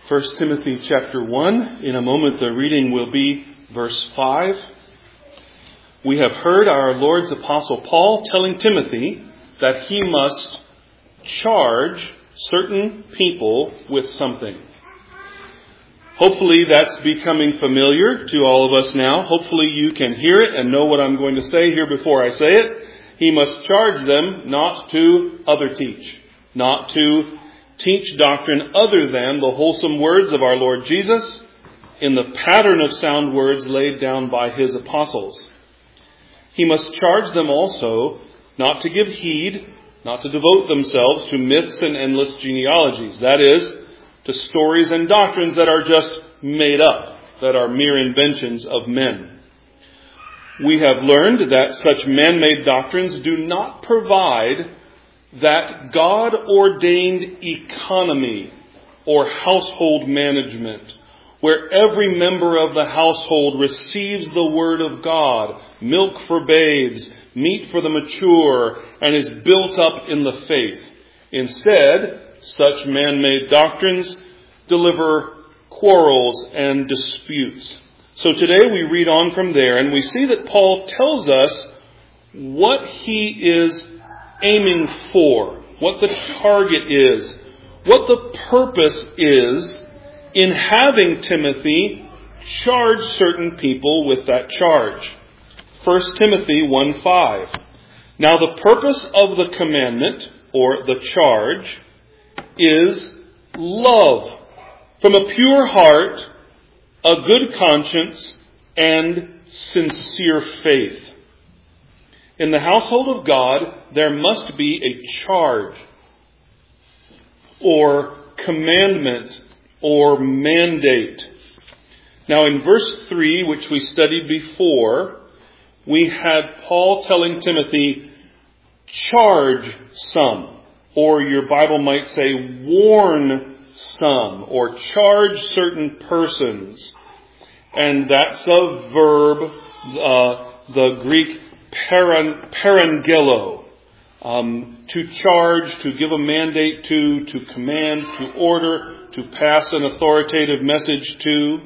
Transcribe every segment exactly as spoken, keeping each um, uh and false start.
First Timothy chapter one. In a moment the reading will be verse five. We have heard our Lord's Apostle Paul telling Timothy that he must charge certain people with something. Hopefully that's becoming familiar to all of us now. Hopefully you can hear it and know what I'm going to say here before I say it. He must charge them not to other teach, not to teach doctrine other than the wholesome words of our Lord Jesus in the pattern of sound words laid down by his apostles. He must charge them also not to give heed, not to devote themselves to myths and endless genealogies. That is, to stories and doctrines that are just made up, that are mere inventions of men. We have learned that such man-made doctrines do not provide that God-ordained economy or household management, where every member of the household receives the word of God, milk for babes, meat for the mature, and is built up in the faith. Instead, such man-made doctrines deliver quarrels and disputes. So today we read on from there, and we see that Paul tells us what he is aiming for, what the target is, what the purpose is in having Timothy charge certain people with that charge. First Timothy one five. Now the purpose of the commandment, or the charge, is love from a pure heart, a good conscience, and sincere faith. In the household of God, there must be a charge, or commandment, or mandate. Now in verse three, which we studied before, we had Paul telling Timothy, charge some, or your Bible might say, warn some, or charge certain persons. And that's a verb, uh, the Greek paran, parangelo, um, to charge, to give a mandate to, to command, to order, to pass an authoritative message to.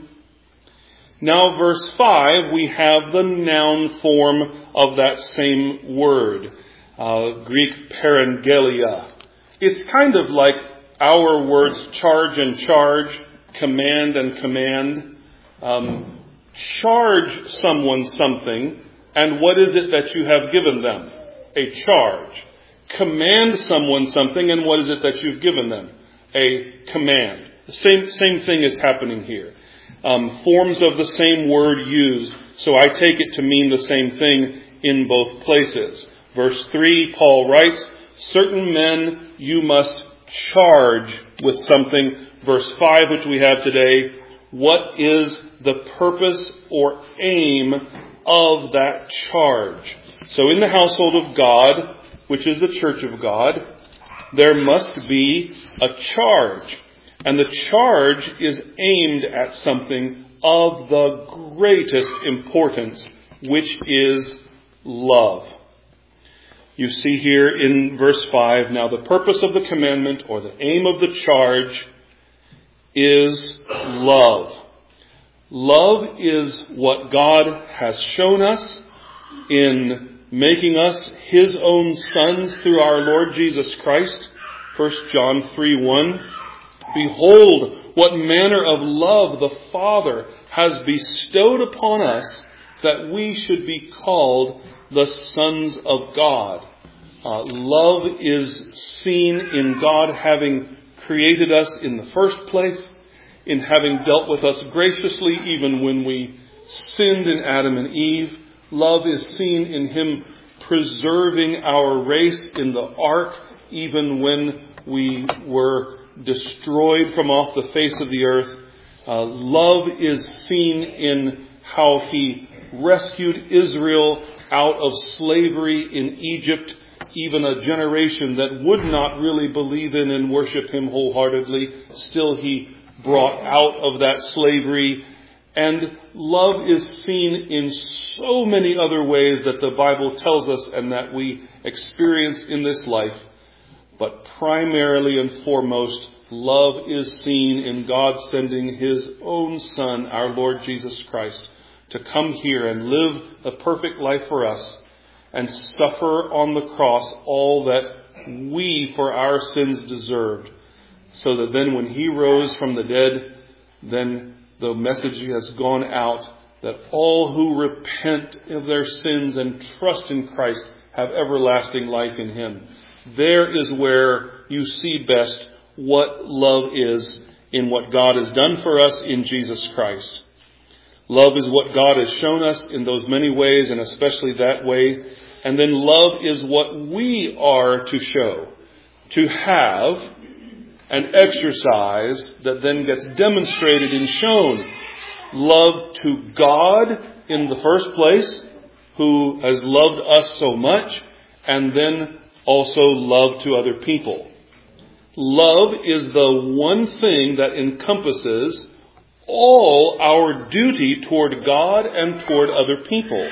Now verse five, we have the noun form of that same word, uh, Greek parangelia. It's kind of like our words charge and charge, command and command. Um, charge someone something, and what is it that you have given them? A charge. Command someone something, and what is it that you've given them? A command. The same, same thing is happening here. Um, forms of the same word used, so I take it to mean the same thing in both places. Verse three, Paul writes, certain men you must charge with something. Verse five, which we have today, what is the purpose or aim of that charge? So in the household of God, which is the church of God, there must be a charge. And the charge is aimed at something of the greatest importance, which is love. You see here in verse five, now the purpose of the commandment, or the aim of the charge, is love. Love is what God has shown us in making us His own sons through our Lord Jesus Christ. First John three one. Behold, what manner of love the Father has bestowed upon us, that we should be called the sons of God. Uh, love is seen in God having created us in the first place, in having dealt with us graciously even when we sinned in Adam and Eve. Love is seen in Him preserving our race in the ark, even when we were destroyed from off the face of the earth. Uh, love is seen in how He rescued Israel out of slavery in Egypt, even a generation that would not really believe in and worship Him wholeheartedly. Still He brought out of that slavery. And love is seen in so many other ways that the Bible tells us and that we experience in this life. But primarily and foremost, love is seen in God sending His own Son, our Lord Jesus Christ, to come here and live a perfect life for us and suffer on the cross all that we for our sins deserved. So that then when He rose from the dead, then the message has gone out that all who repent of their sins and trust in Christ have everlasting life in Him. There is where you see best what love is in what God has done for us in Jesus Christ. Love is what God has shown us in those many ways, and especially that way. And then love is what we are to show, to have and exercise that then gets demonstrated and shown. Love to God in the first place, who has loved us so much, and then also love to other people. Love is the one thing that encompasses all our duty toward God and toward other people.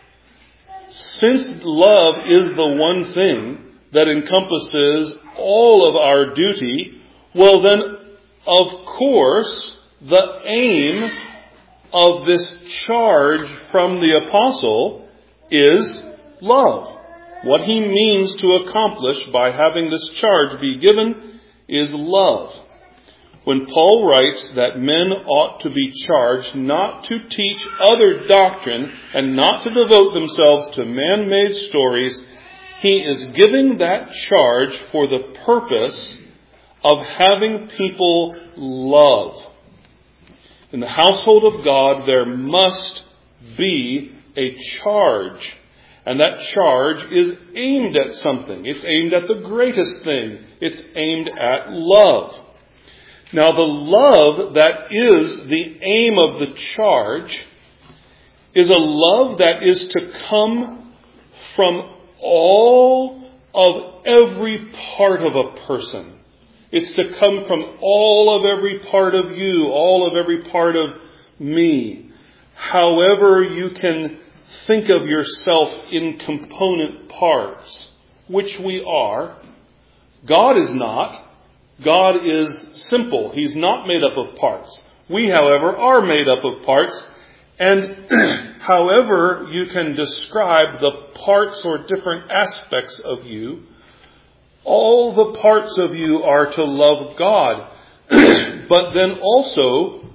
Since love is the one thing that encompasses all of our duty, well then, of course, the aim of this charge from the apostle is love. What he means to accomplish by having this charge be given is love. When Paul writes that men ought to be charged not to teach other doctrine and not to devote themselves to man-made stories, he is giving that charge for the purpose of having people love. In the household of God, there must be a charge. And that charge is aimed at something. It's aimed at the greatest thing. It's aimed at love. Now, the love that is the aim of the charge is a love that is to come from all of every part of a person. It's to come from all of every part of you, all of every part of me. However you can think of yourself in component parts, which we are. God is not. God is simple. He's not made up of parts. We, however, are made up of parts. And however you can describe the parts or different aspects of you, all the parts of you are to love God. But then also,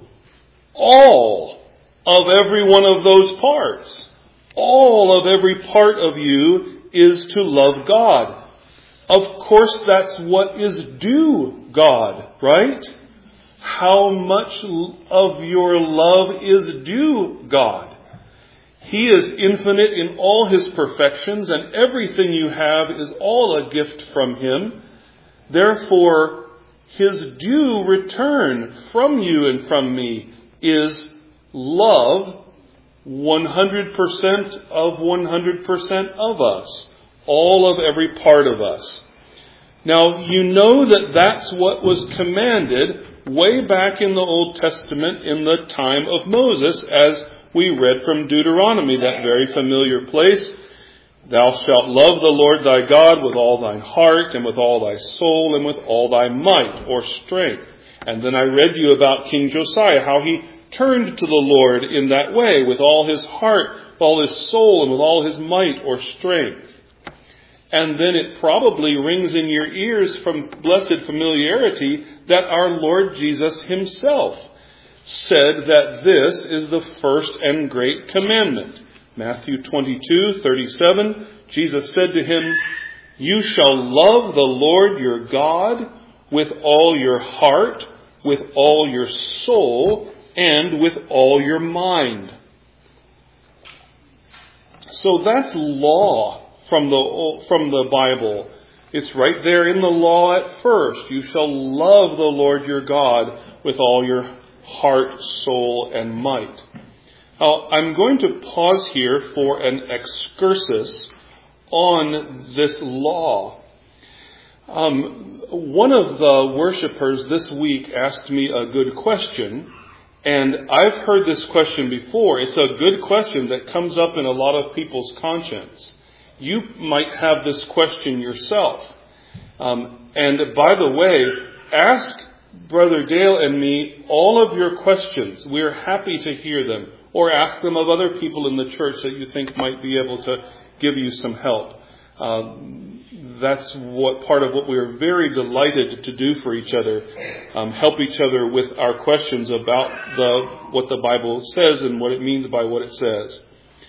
all of every one of those parts, all of every part of you is to love God. Of course, that's what is due God, right? How much of your love is due God? He is infinite in all His perfections, and everything you have is all a gift from Him. Therefore, His due return from you and from me is love, one hundred percent of one hundred percent of us. All of every part of us. Now, you know that that's what was commanded way back in the Old Testament in the time of Moses, as we read from Deuteronomy, that very familiar place. Thou shalt love the Lord thy God with all thine heart and with all thy soul and with all thy might or strength. And then I read you about King Josiah, how he turned to the Lord in that way with all his heart, with all his soul, and with all his might or strength. And then it probably rings in your ears from blessed familiarity that our Lord Jesus Himself said that this is the first and great commandment. Matthew twenty-two thirty-seven, Jesus said to him, "You shall love the Lord your God with all your heart, with all your soul, and with all your mind." So that's law from the from the Bible. It's right there in the law at first. You shall love the Lord your God with all your heart, soul, and might. Now, I'm going to pause here for an excursus on this law. Um, one of the worshipers this week asked me a good question, and I've heard this question before. It's a good question that comes up in a lot of people's conscience. You might have this question yourself. Um, and by the way, ask Brother Dale and me all of your questions. We're happy to hear them, or ask them of other people in the church that you think might be able to give you some help. Um, that's what part of what we're very delighted to do for each other. Um, help each other with our questions about the what the Bible says and what it means by what it says.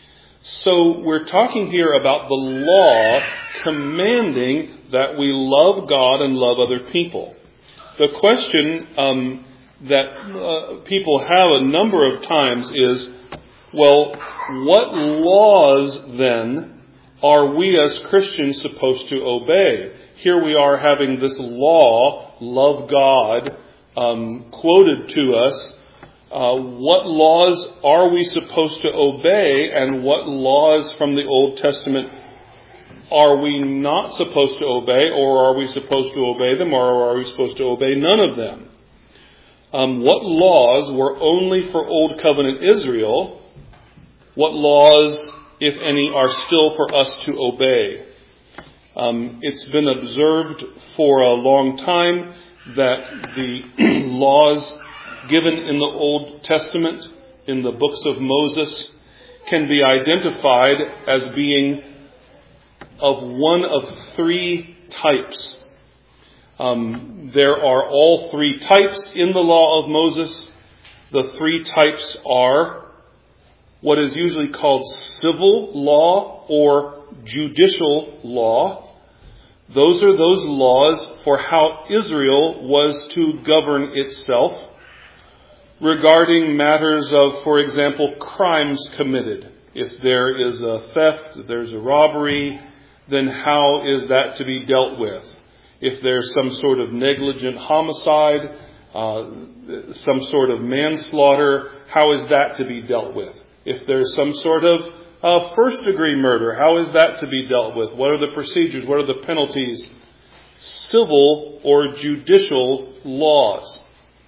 So we're talking here about the law commanding that we love God and love other people. The question um, that uh, people have a number of times is, well, what laws then are we as Christians supposed to obey? Here we are having this law, love God, um, quoted to us. Uh, what laws are we supposed to obey, and what laws from the Old Testament are we not supposed to obey, or are we supposed to obey them, or are we supposed to obey none of them? Um, what laws were only for Old Covenant Israel? What laws, if any, are still for us to obey? Um, it's been observed for a long time that the laws given in the Old Testament, in the books of Moses, can be identified as being of one of three types. Um, there are all three types in the law of Moses. The three types are what is usually called civil law or judicial law. Those are those laws for how Israel was to govern itself regarding matters of, for example, crimes committed. If there is a theft, if there's a robbery, then how is that to be dealt with? If there's some sort of negligent homicide, uh, some sort of manslaughter, how is that to be dealt with? If there's some sort of uh, first-degree murder, how is that to be dealt with? What are the procedures? What are the penalties? Civil or judicial laws.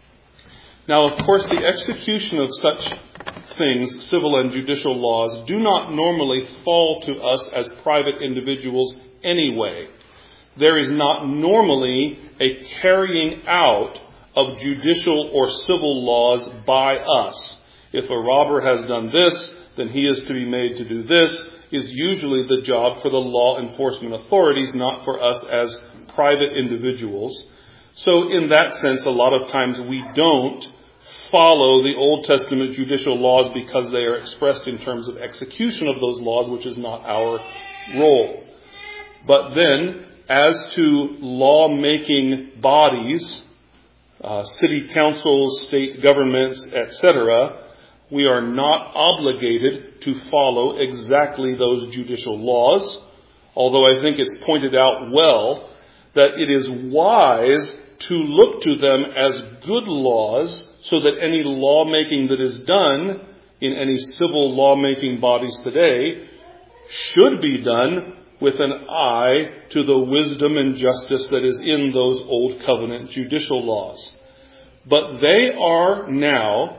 Now, of course, the execution of such things, civil and judicial laws, do not normally fall to us as private individuals anyway. There is not normally a carrying out of judicial or civil laws by us. If a robber has done this, then he is to be made to do this, is usually the job for the law enforcement authorities, not for us as private individuals. So in that sense, a lot of times we don't follow the Old Testament judicial laws because they are expressed in terms of execution of those laws, which is not our role. But then, as to law-making bodies, uh, city councils, state governments, et cetera, we are not obligated to follow exactly those judicial laws, although I think it's pointed out well that it is wise to look to them as good laws so that any lawmaking that is done in any civil lawmaking bodies today should be done with an eye to the wisdom and justice that is in those Old Covenant judicial laws. But they are now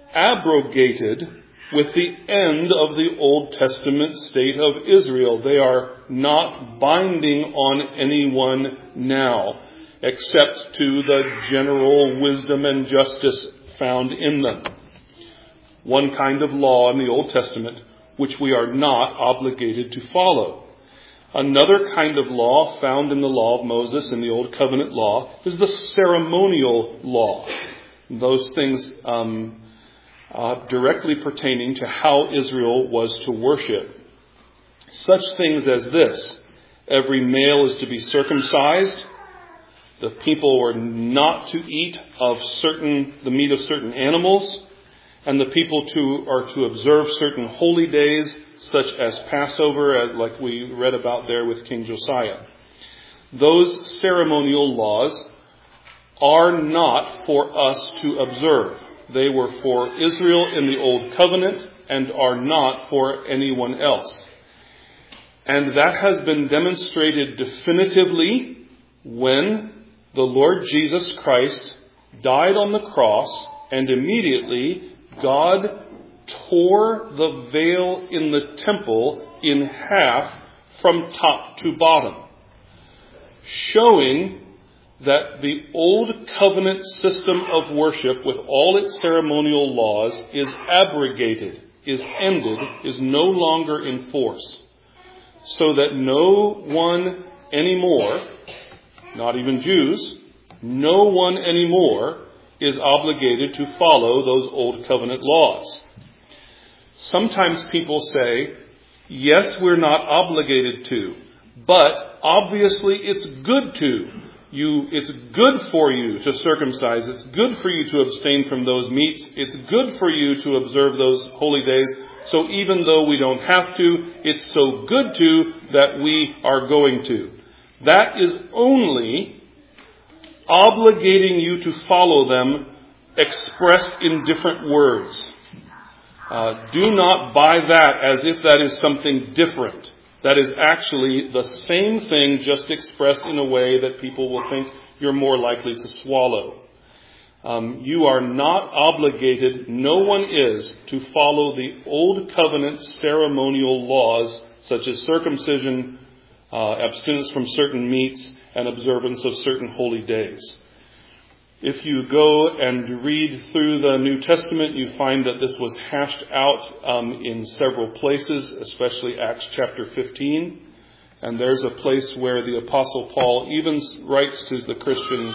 abrogated with the end of the Old Testament state of Israel. They are not binding on anyone now, except to the general wisdom and justice found in them. One kind of law in the Old Testament which we are not obligated to follow. Another kind of law found in the law of Moses, in the Old Covenant law, is the ceremonial law. Those things um, uh, directly pertaining to how Israel was to worship. Such things as this: every male is to be circumcised. The people were not to eat of certain the meat of certain animals, and the people to are to observe certain holy days, such as Passover, as like we read about there with King Josiah. Those ceremonial laws are not for us to observe. They were for Israel in the Old Covenant and are not for anyone else. And that has been demonstrated definitively when the Lord Jesus Christ died on the cross, and immediately God tore the veil in the temple in half from top to bottom, showing that the old covenant system of worship with all its ceremonial laws is abrogated, is ended, is no longer in force, so that no one anymore, not even Jews, no one anymore is obligated to follow those old covenant laws. Sometimes people say, yes, we're not obligated to, but obviously it's good to. You, it's good for you to circumcise. It's good for you to abstain from those meats. It's good for you to observe those holy days. So even though we don't have to, it's so good to that we are going to. That is only obligating you to follow them expressed in different words. Uh, do not buy that as if that is something different. That is actually the same thing, just expressed in a way that people will think you're more likely to swallow. Um, you are not obligated, no one is, to follow the old covenant ceremonial laws such as circumcision, uh, abstinence from certain meats, and observance of certain holy days. If you go and read through the New Testament, you find that this was hashed out um, in several places, especially Acts chapter fifteen. And there's a place where the Apostle Paul even writes to the Christians,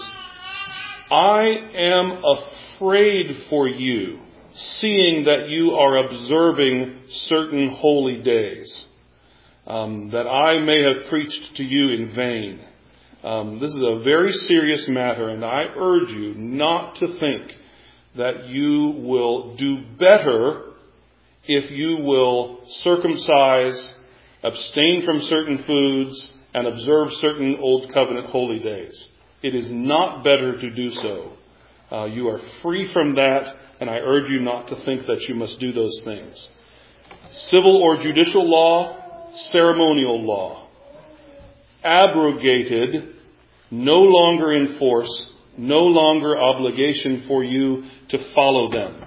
I am afraid for you, seeing that you are observing certain holy days, um, that I may have preached to you in vain. Um, this is a very serious matter, and I urge you not to think that you will do better if you will circumcise, abstain from certain foods, and observe certain Old Covenant holy days. It is not better to do so. Uh, you are free from that, and I urge you not to think that you must do those things. Civil or judicial law, ceremonial law. Abrogated, no longer in force, no longer obligation for you to follow them.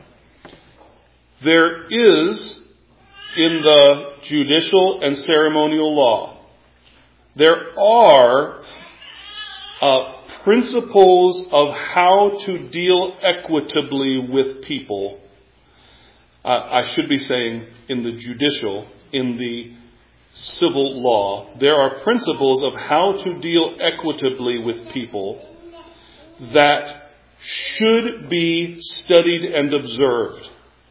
There is, in the judicial and ceremonial law, there are uh, principles of how to deal equitably with people. Uh, I should be saying in the judicial, in the civil law, there are principles of how to deal equitably with people that should be studied and observed.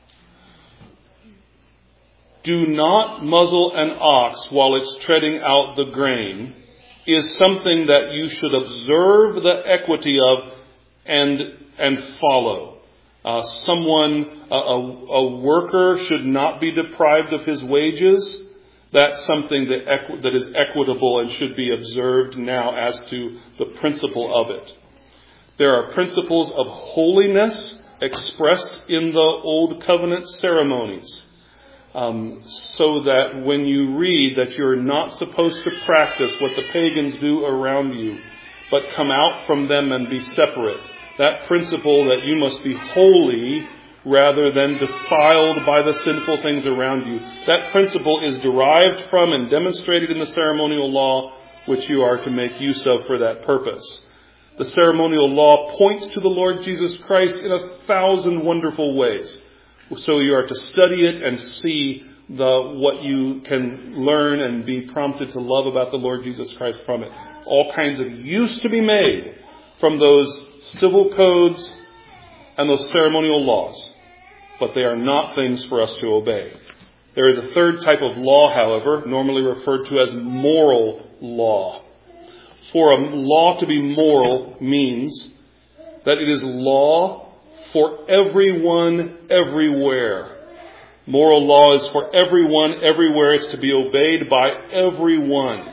Do not muzzle an ox while it's treading out the grain is something that you should observe the equity of and and follow. Uh, someone, a, a, a worker should not be deprived of his wages. That's something that, equi- that is equitable and should be observed now as to the principle of it. There are principles of holiness expressed in the Old Covenant ceremonies. Um, so that when you read that you're not supposed to practice what the pagans do around you, but come out from them and be separate. That principle that you must be holy rather than defiled by the sinful things around you. That principle is derived from and demonstrated in the ceremonial law, which you are to make use of for that purpose. The ceremonial law points to the Lord Jesus Christ in a thousand wonderful ways. So you are to study it and see the what you can learn and be prompted to love about the Lord Jesus Christ from it. All kinds of use to be made from those civil codes and those ceremonial laws. But they are not things for us to obey. There is a third type of law, however, normally referred to as moral law. For a law to be moral means that it is law for everyone, everywhere. Moral law is for everyone, everywhere. It's to be obeyed by everyone.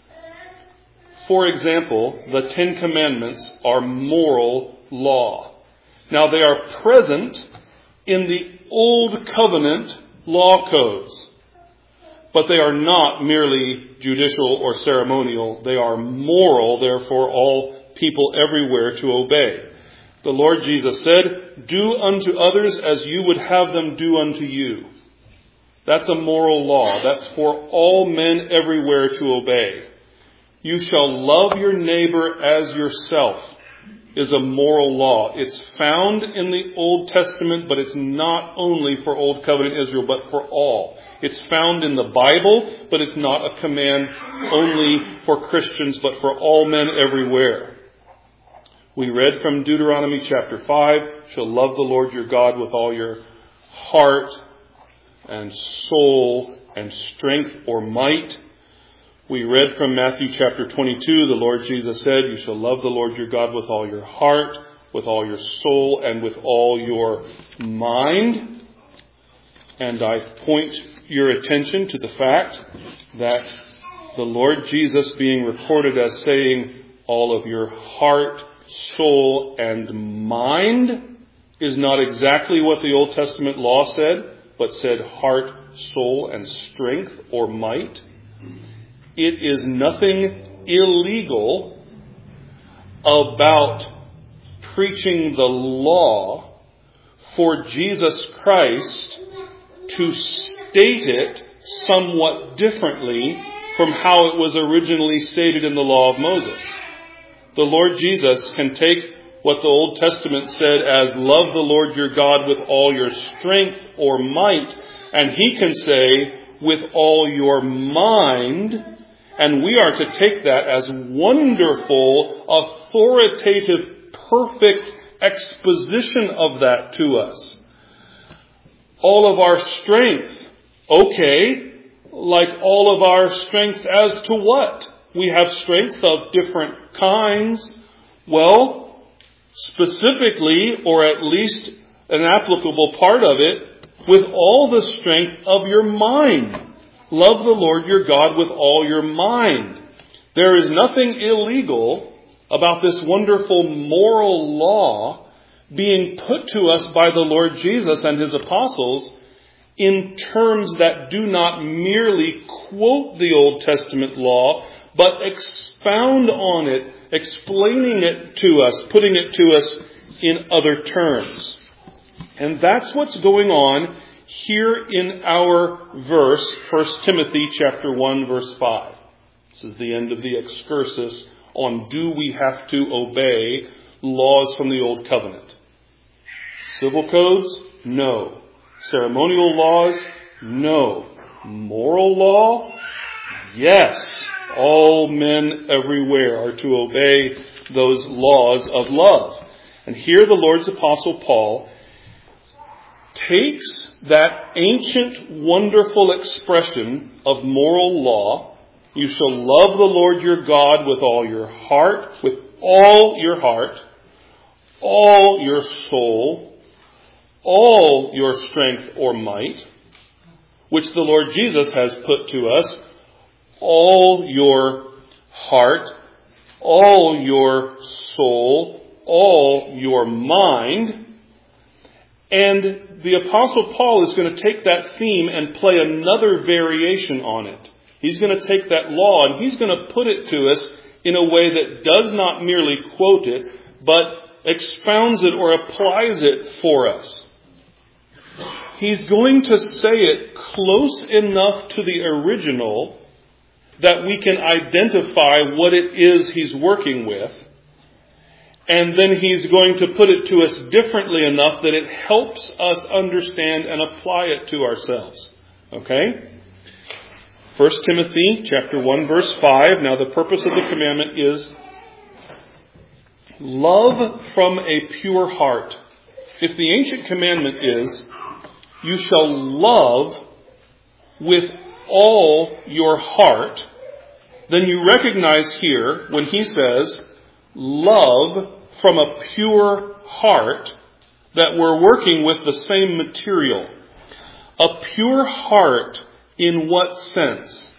For example, the Ten Commandments are moral law. Now, they are present in the Old Covenant law codes, but they are not merely judicial or ceremonial. They are moral, therefore all people everywhere to obey. The Lord Jesus said, do unto others as you would have them do unto you. That's a moral law. That's for all men everywhere to obey. You shall love your neighbor as yourself is a moral law. It's found in the Old Testament, but it's not only for Old Covenant Israel, but for all. It's found in the Bible, but it's not a command only for Christians, but for all men everywhere. We read from Deuteronomy chapter five, shall love the Lord your God with all your heart and soul and strength or might. We read from Matthew chapter twenty-two, the Lord Jesus said, you shall love the Lord your God with all your heart, with all your soul, and with all your mind. And I point your attention to the fact that the Lord Jesus being recorded as saying all of your heart, soul, and mind is not exactly what the Old Testament law said, but said heart, soul, and strength or might. It is nothing illegal about preaching the law for Jesus Christ to state it somewhat differently from how it was originally stated in the law of Moses. The Lord Jesus can take what the Old Testament said as love the Lord your God with all your strength or might, and he can say with all your mind. And we are to take that as wonderful, authoritative, perfect exposition of that to us. All of our strength. Okay, like all of our strength as to what? We have strength of different kinds. Well, specifically, or at least an applicable part of it, with all the strength of your mind. Love the Lord your God with all your mind. There is nothing illegal about this wonderful moral law being put to us by the Lord Jesus and his apostles in terms that do not merely quote the Old Testament law, but expound on it, explaining it to us, putting it to us in other terms. And that's what's going on here in our verse, First Timothy chapter one, verse five. This is the end of the excursus on do we have to obey laws from the Old Covenant. Civil codes? No. Ceremonial laws? No. Moral law? Yes. All men everywhere are to obey those laws of love. And here the Lord's Apostle Paul takes that ancient, wonderful expression of moral law, you shall love the Lord your God with all your heart, with all your heart, all your soul, all your strength or might, which the Lord Jesus has put to us, all your heart, all your soul, all your mind. And the Apostle Paul is going to take that theme and play another variation on it. He's going to take that law and he's going to put it to us in a way that does not merely quote it, but expounds it or applies it for us. He's going to say it close enough to the original that we can identify what it is he's working with. And then he's going to put it to us differently enough that it helps us understand and apply it to ourselves. Okay? First Timothy chapter one, verse five. Now the purpose of the commandment is love from a pure heart. If the ancient commandment is, you shall love with all your heart, then you recognize here when he says love from a pure heart that we're working with the same material. A pure heart in what sense?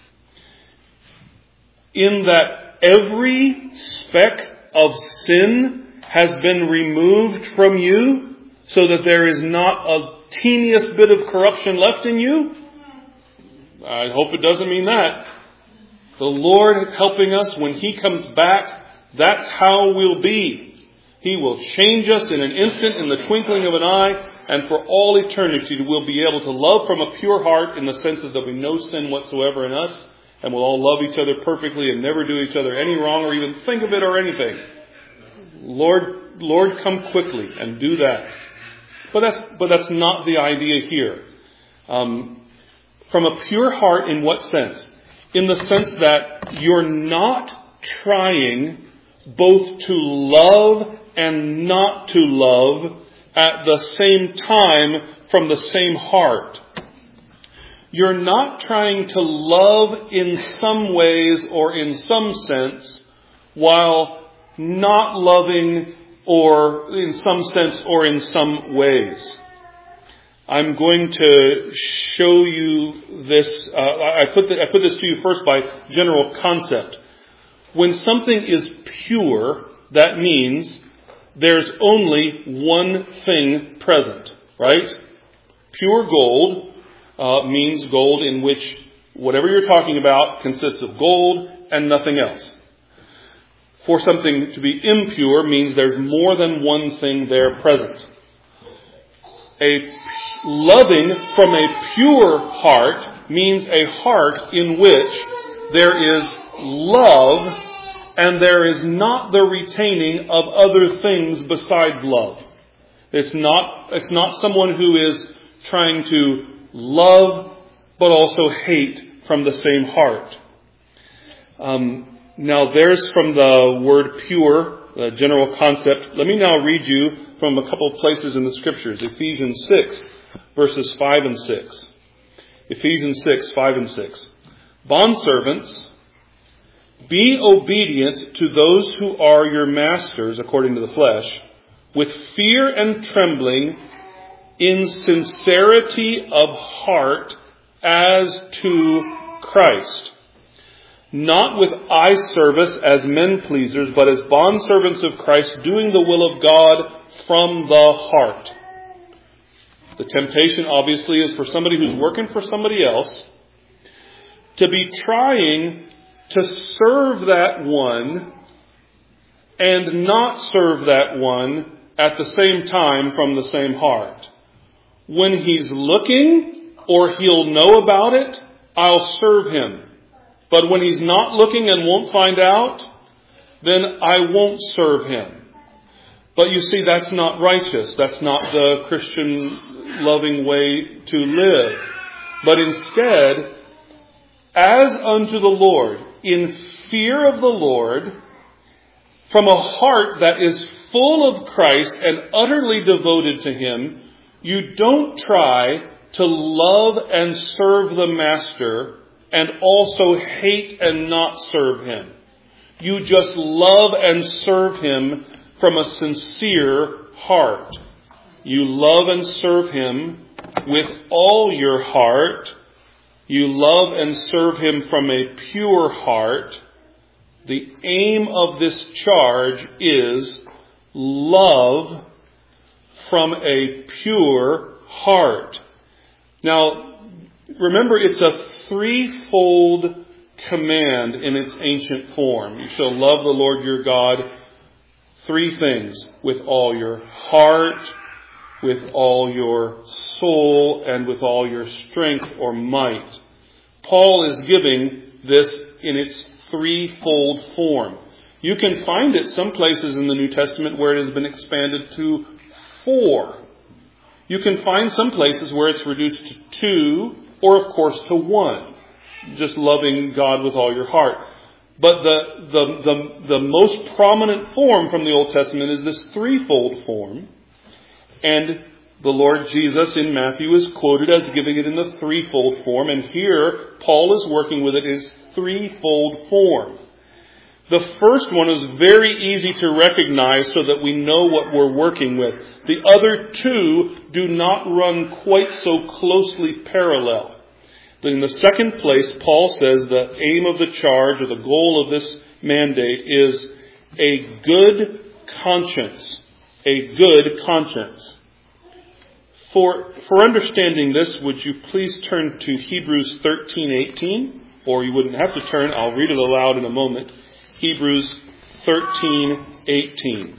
In that every speck of sin has been removed from you so that there is not a teeniest bit of corruption left in you? I hope it doesn't mean that. The Lord helping us when he comes back, that's how we'll be. He will change us in an instant, in the twinkling of an eye, and for all eternity we'll be able to love from a pure heart in the sense that there'll be no sin whatsoever in us, and we'll all love each other perfectly and never do each other any wrong or even think of it or anything. Lord, Lord, come quickly and do that. But that's, but that's not the idea here. Um, from a pure heart, in what sense? In the sense that you're not trying both to love and not to love at the same time from the same heart. You're not trying to love in some ways or in some sense while not loving or in some sense or in some ways. I'm going to show you this. Uh, I put the, I put this to you first by general concept. When something is pure, that means there's only one thing present, right? Pure gold uh, means gold in which whatever you're talking about consists of gold and nothing else. For something to be impure means there's more than one thing there present. A loving from a pure heart means a heart in which there is love and there is not the retaining of other things besides love. It's not, it's not someone who is trying to love but also hate from the same heart. Um, now there's from the word pure, the general concept. Let me now read you from a couple of places in the scriptures. Ephesians six, verses five and six. Ephesians six, five and six. Bondservants, be obedient to those who are your masters according to the flesh, with fear and trembling, in sincerity of heart as to Christ. Not with eye service as men pleasers, but as bondservants of Christ, doing the will of God from the heart. The temptation obviously is for somebody who's working for somebody else to be trying to serve that one and not serve that one at the same time from the same heart. When he's looking or he'll know about it, I'll serve him. But when he's not looking and won't find out, then I won't serve him. But you see, that's not righteous. That's not the Christian loving way to live. But instead, as unto the Lord, in fear of the Lord, from a heart that is full of Christ and utterly devoted to Him, you don't try to love and serve the Master and also hate and not serve Him. You just love and serve Him from a sincere heart. You love and serve Him with all your heart. You love and serve Him from a pure heart. The aim of this charge is love from a pure heart. Now, remember, it's a threefold command in its ancient form. You shall love the Lord your God, three things, with all your heart, with all your soul, and with all your strength or might. Paul is giving this in its threefold form. You can find it some places in the New Testament where it has been expanded to four. You can find some places where it's reduced to two, or of course to one. Just loving God with all your heart. But the, the, the, the most prominent form from the Old Testament is this threefold form. And the Lord Jesus in Matthew is quoted as giving it in the threefold form. And here, Paul is working with it in its threefold form. The first one is very easy to recognize so that we know what we're working with. The other two do not run quite so closely parallel. In the second place, Paul says the aim of the charge or the goal of this mandate is a good conscience. A good conscience. For, for understanding this, would you please turn to Hebrews thirteen eighteen? Or you wouldn't have to turn, I'll read it aloud in a moment. Hebrews thirteen eighteen.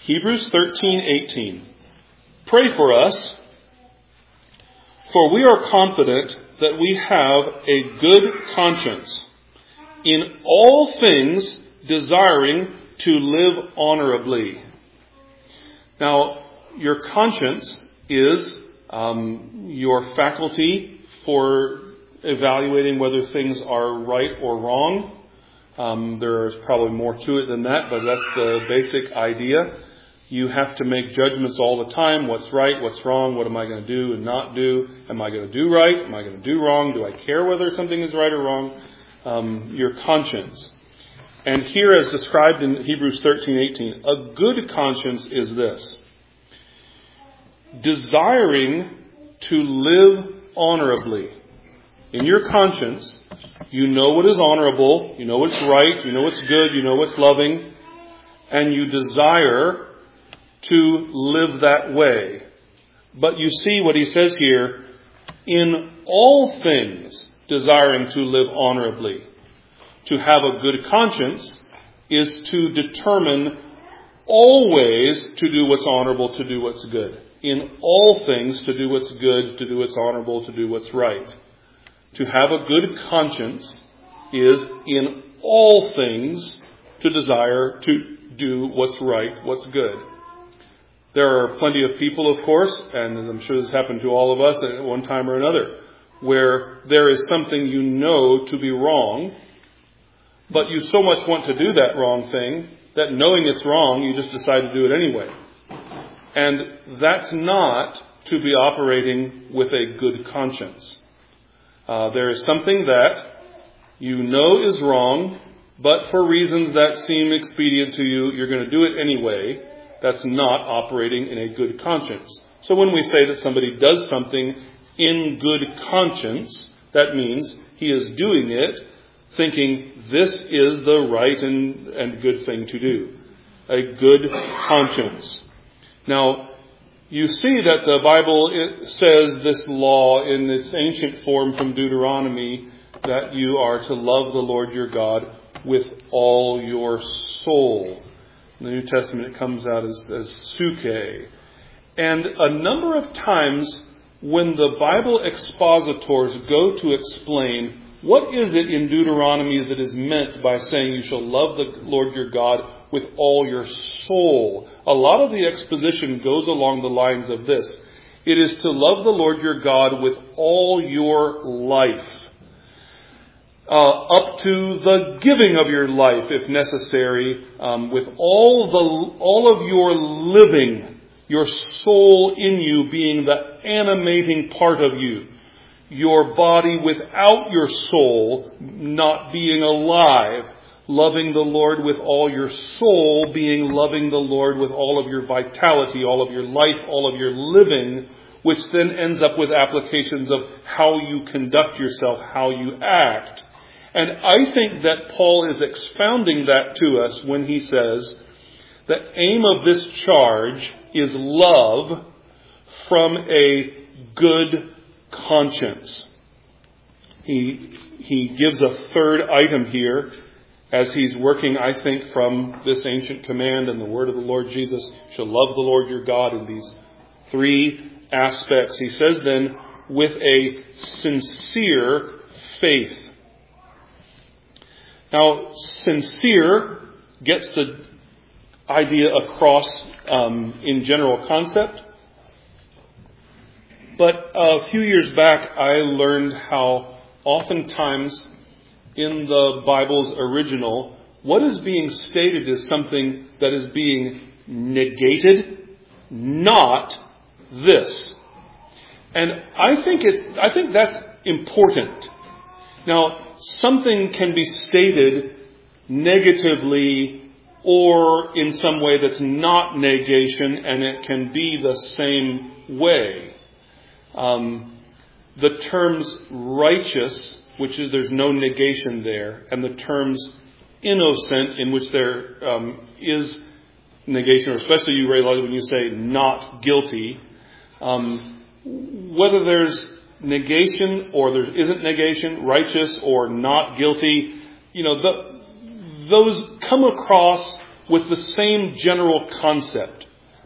Hebrews thirteen eighteen. Pray for us, for we are confident that we have a good conscience, in all things desiring to live honorably. Now, your conscience is um, your faculty for evaluating whether things are right or wrong. Um, there's probably more to it than that, but that's the basic idea. You have to make judgments all the time. What's right? What's wrong? What am I going to do and not do? Am I going to do right? Am I going to do wrong? Do I care whether something is right or wrong? Um, your conscience. And here, as described in Hebrews thirteen eighteen, a good conscience is this: desiring to live honorably. In your conscience, you know what is honorable, you know what's right, you know what's good, you know what's loving, and you desire to live that way. But you see what he says here, in all things desiring to live honorably. To have a good conscience is to determine always to do what's honorable, to do what's good. In all things to do what's good, to do what's honorable, to do what's right. To have a good conscience is in all things to desire to do what's right, what's good. There are plenty of people, of course, and as I'm sure this happened to all of us at one time or another, where there is something you know to be wrong, but you so much want to do that wrong thing that knowing it's wrong, you just decide to do it anyway. And that's not to be operating with a good conscience. Uh, there is something that you know is wrong, but for reasons that seem expedient to you, you're going to do it anyway. That's not operating in a good conscience. So when we say that somebody does something in good conscience, that means he is doing it thinking this is the right and, and good thing to do. A good conscience. Now, you see that the Bible says this law in its ancient form from Deuteronomy, that you are to love the Lord your God with all your soul. In the New Testament it comes out as, as suke. And a number of times when the Bible expositors go to explain what is it in Deuteronomy that is meant by saying you shall love the Lord your God with all your soul, a lot of the exposition goes along the lines of this. It is to love the Lord your God with all your life. Uh, up to the giving of your life, if necessary, um, with all the all of your living, your soul in you being the animating part of you. Your body without your soul not being alive. Loving the Lord with all your soul being loving the Lord with all of your vitality, all of your life, all of your living, which then ends up with applications of how you conduct yourself, how you act. And I think that Paul is expounding that to us when he says the aim of this charge is love from a good conscience. He, he gives a third item here as he's working, I think, from this ancient command and the word of the Lord Jesus, shall love the Lord your God in these three aspects. He says then, with a sincere faith. Now, sincere gets the idea across um, in general concept. But a few years back, I learned how oftentimes in the Bible's original, what is being stated is something that is being negated, not this. And I think it's, I think that's important. Now, something can be stated negatively or in some way that's not negation, and it can be the same way. Um, the terms righteous, which is there's no negation there, and the terms innocent, in which there um, is negation, or especially you realize when you say not guilty, um, whether there's negation or there isn't negation, righteous or not guilty, you know, the, those come across with the same general concept.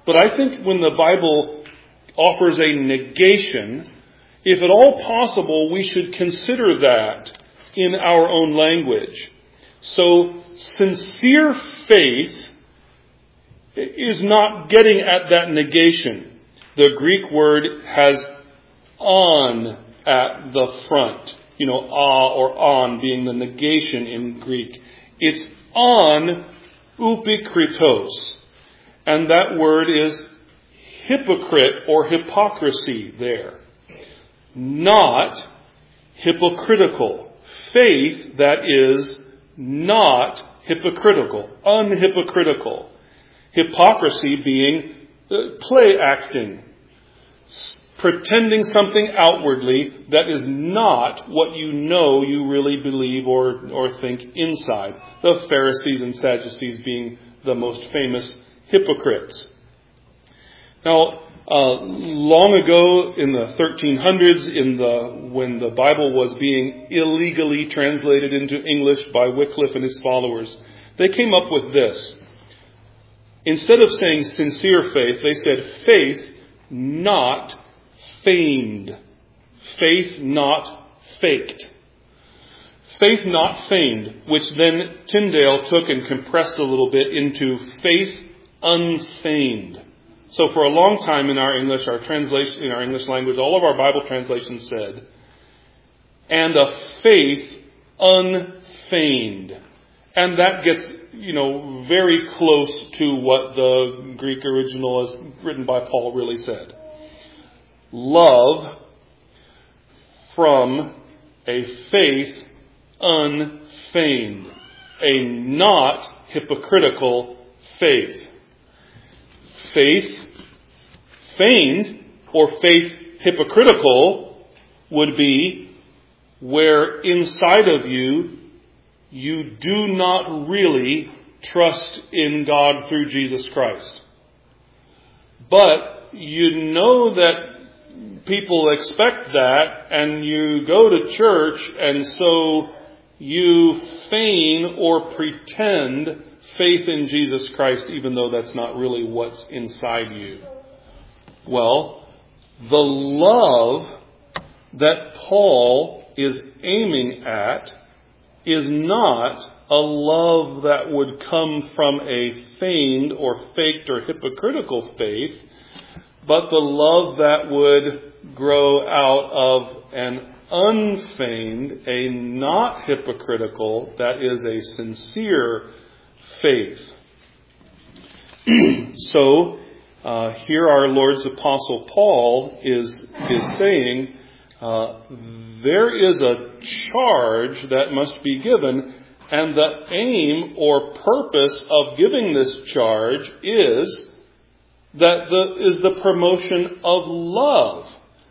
But I think when the Bible offers a negation, if at all possible, we should consider that in our own language. So, sincere faith is not getting at that negation. The Greek word has on at the front. You know, a or on being the negation in Greek. It's on upikritos. And that word is hypocrite or hypocrisy there. Not hypocritical. Faith that is not hypocritical. Unhypocritical. Hypocrisy being uh, play acting. Pretending something outwardly that is not what you know you really believe or, or think inside. The Pharisees and Sadducees being the most famous hypocrites. Now, uh, long ago in the thirteen hundreds, in the when the Bible was being illegally translated into English by Wycliffe and his followers, they came up with this. Instead of saying sincere faith, they said faith not feigned. Faith not faked. Faith not feigned, which then Tyndale took and compressed a little bit into faith unfeigned. So for a long time in our English, our translation, in our English language, all of our Bible translations said, and a faith unfeigned. And that gets, you know, very close to what the Greek original as written by Paul really said. Love from a faith unfeigned. A not hypocritical faith. Faith feigned or faith hypocritical would be where inside of you you do not really trust in God through Jesus Christ. But you know that people expect that, and you go to church, and so you feign or pretend faith in Jesus Christ, even though that's not really what's inside you. Well, the love that Paul is aiming at is not a love that would come from a feigned or faked or hypocritical faith, but the love that would grow out of an unfeigned, a not hypocritical, that is a sincere faith. So, uh, here our Lord's Apostle Paul is, is saying, uh, there is a charge that must be given, and the aim or purpose of giving this charge is that the, is the promotion of love.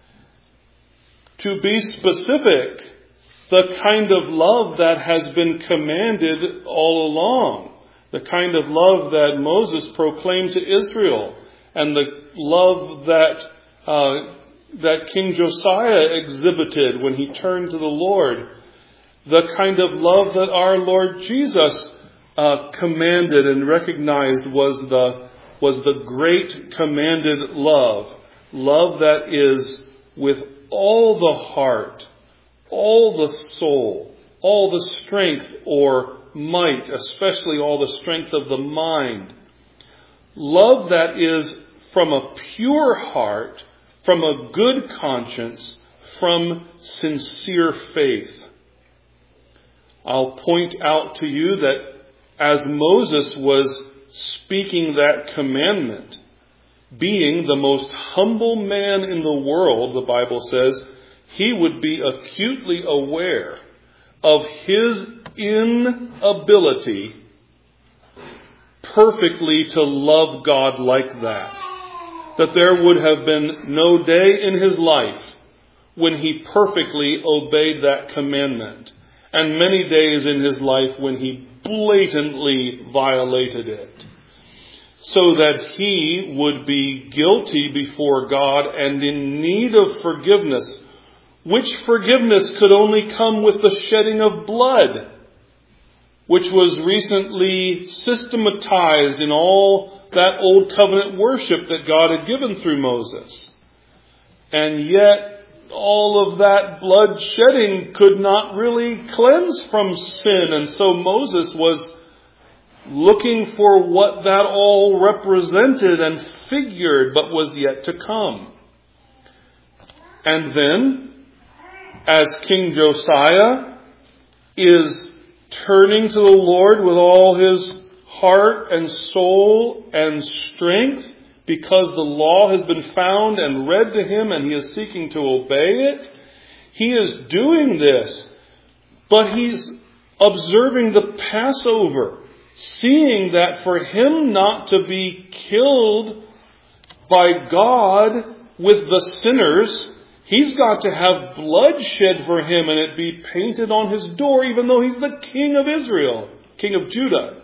To be specific, the kind of love that has been commanded all along. The kind of love that Moses proclaimed to Israel. And the love that uh, that King Josiah exhibited when he turned to the Lord. The kind of love that our Lord Jesus uh, commanded and recognized was the was the great commanded love. Love that is with all the heart, all the soul, all the strength or might, especially all the strength of the mind. Love that is from a pure heart, from a good conscience, from sincere faith. I'll point out to you that as Moses was speaking that commandment, being the most humble man in the world, the Bible says, he would be acutely aware of his inability perfectly to love God like that. That there would have been no day in his life when he perfectly obeyed that commandment, and many days in his life when he blatantly violated it. So that he would be guilty before God and in need of forgiveness, which forgiveness could only come with the shedding of blood, which was recently systematized in all that old covenant worship that God had given through Moses. And yet, all of that blood shedding could not really cleanse from sin. And so Moses was looking for what that all represented and figured, but was yet to come. And then, as King Josiah is turning to the Lord with all his heart and soul and strength, because the law has been found and read to him and he is seeking to obey it, he is doing this, but he's observing the Passover, seeing that for him not to be killed by God with the sinners, he's got to have blood shed for him and it be painted on his door, even though he's the king of Israel, king of Judah.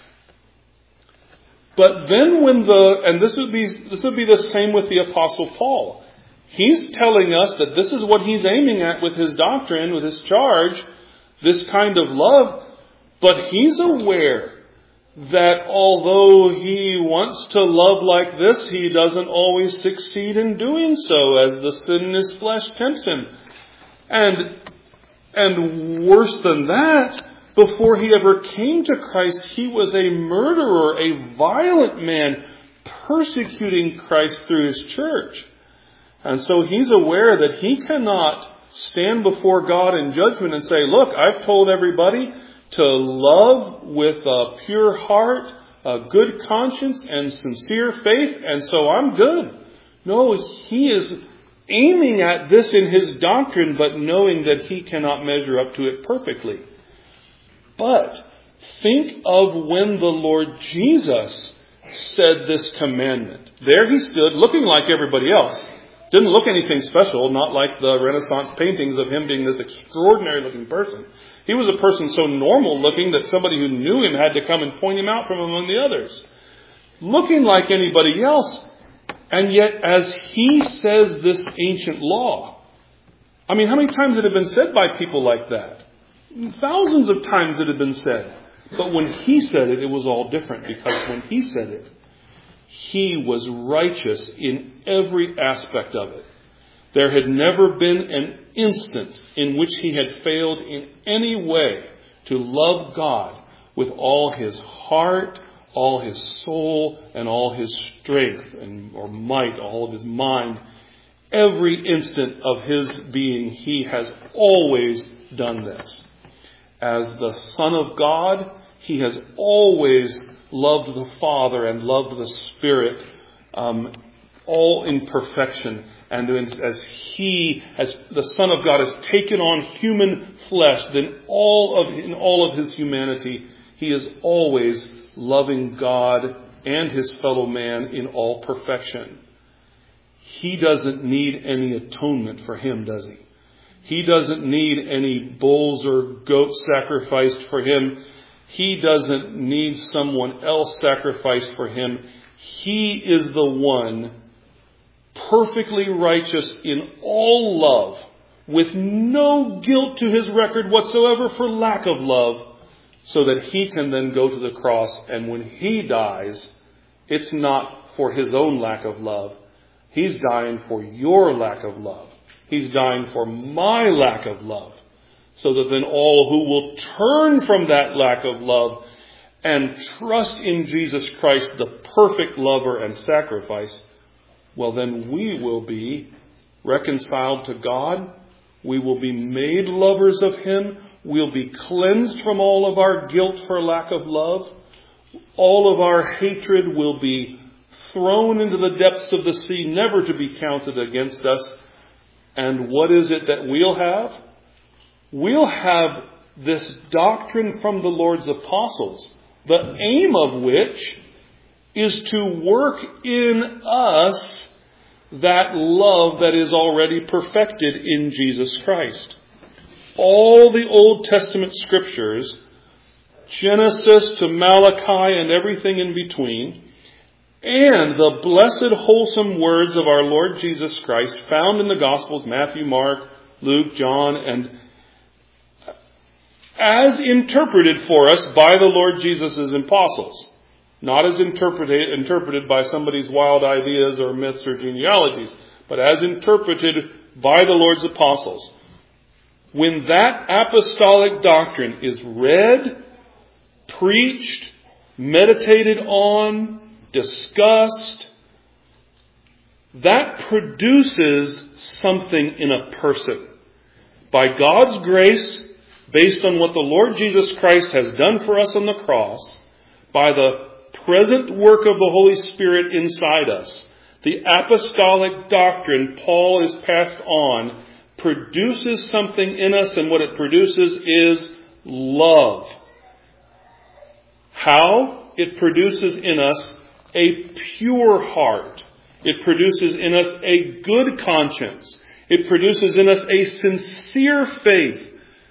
But then when the, and this would be, this would be the same with the Apostle Paul. He's telling us that this is what he's aiming at with his doctrine, with his charge, this kind of love. But he's aware that although he wants to love like this, he doesn't always succeed in doing so, as the sin in his flesh tempts him. And, and worse than that, before he ever came to Christ, he was a murderer, a violent man, persecuting Christ through his church. And so he's aware that he cannot stand before God in judgment and say, look, I've told everybody to love with a pure heart, a good conscience, and sincere faith, and so I'm good. No, he is aiming at this in his doctrine, but knowing that he cannot measure up to it perfectly. But think of when the Lord Jesus said this commandment. There he stood, looking like everybody else. Didn't look anything special, not like the Renaissance paintings of him being this extraordinary looking person. He was a person so normal looking that somebody who knew him had to come and point him out from among the others. Looking like anybody else. And yet, as he says this ancient law, I mean, how many times had it been said by people like that? Thousands of times it had been said. But when he said it, it was all different, because when he said it, he was righteous in every aspect of it. There had never been an instant in which he had failed in any way to love God with all his heart, all his soul, and all his strength, and or might, all of his mind. Every instant of his being, he has always done this. As the Son of God, he has always loved the Father and loved the Spirit, um, all in perfection. And as he, as the Son of God, has taken on human flesh, then all of in all of his humanity, he is always loving God and his fellow man in all perfection. He doesn't need any atonement for him, does he? He doesn't need any bulls or goats sacrificed for him. He doesn't need someone else sacrificed for him. He is the one perfectly righteous in all love, with no guilt to his record whatsoever for lack of love, so that he can then go to the cross, and when he dies, it's not for his own lack of love. He's dying for your lack of love. He's dying for my lack of love, so that then all who will turn from that lack of love and trust in Jesus Christ, the perfect lover and sacrifice, well, then we will be reconciled to God. We will be made lovers of him. We'll be cleansed from all of our guilt for lack of love. All of our hatred will be thrown into the depths of the sea, never to be counted against us. And what is it that we'll have? We'll have this doctrine from the Lord's apostles, the aim of which is to work in us that love that is already perfected in Jesus Christ. All the Old Testament scriptures, Genesis to Malachi and everything in between, and the blessed wholesome words of our Lord Jesus Christ found in the Gospels, Matthew, Mark, Luke, John, and as interpreted for us by the Lord Jesus' apostles. Not as interpreted, interpreted by somebody's wild ideas or myths or genealogies, but as interpreted by the Lord's apostles. When that apostolic doctrine is read, preached, meditated on, discussed, that produces something in a person. By God's grace, based on what the Lord Jesus Christ has done for us on the cross, by the present work of the Holy Spirit inside us, the apostolic doctrine Paul is passed on produces something in us, and what it produces is love. How? It produces in us a pure heart. It produces in us a good conscience. It produces in us a sincere faith.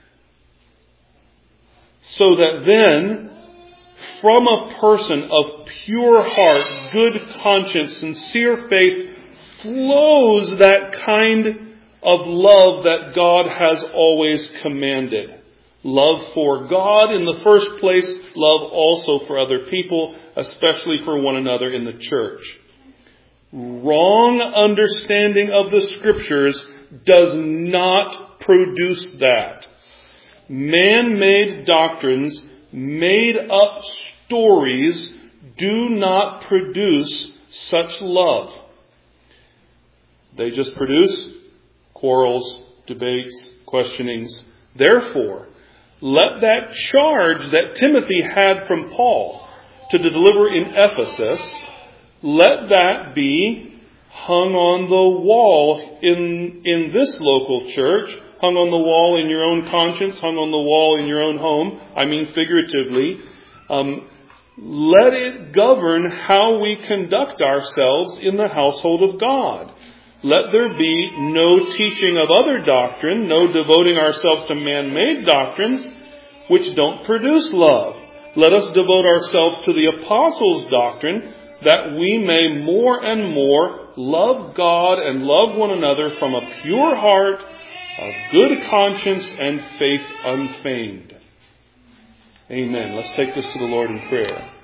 So that then, from a person of pure heart, good conscience, sincere faith, flows that kind of love that God has always commanded. Love for God in the first place, love also for other people, especially for one another in the church. Wrong understanding of the Scriptures does not produce that. Man-made doctrines, made-up stories do not produce such love. They just produce quarrels, debates, questionings. Therefore, let that charge that Timothy had from Paul to deliver in Ephesus, let that be hung on the wall in, in this local church, hung on the wall in your own conscience, hung on the wall in your own home. I mean figuratively. Um, let it govern how we conduct ourselves in the household of God. Let there be no teaching of other doctrine, no devoting ourselves to man-made doctrines which don't produce love. Let us devote ourselves to the apostles' doctrine that we may more and more love God and love one another from a pure heart, a good conscience, and faith unfeigned. Amen. Let's take this to the Lord in prayer.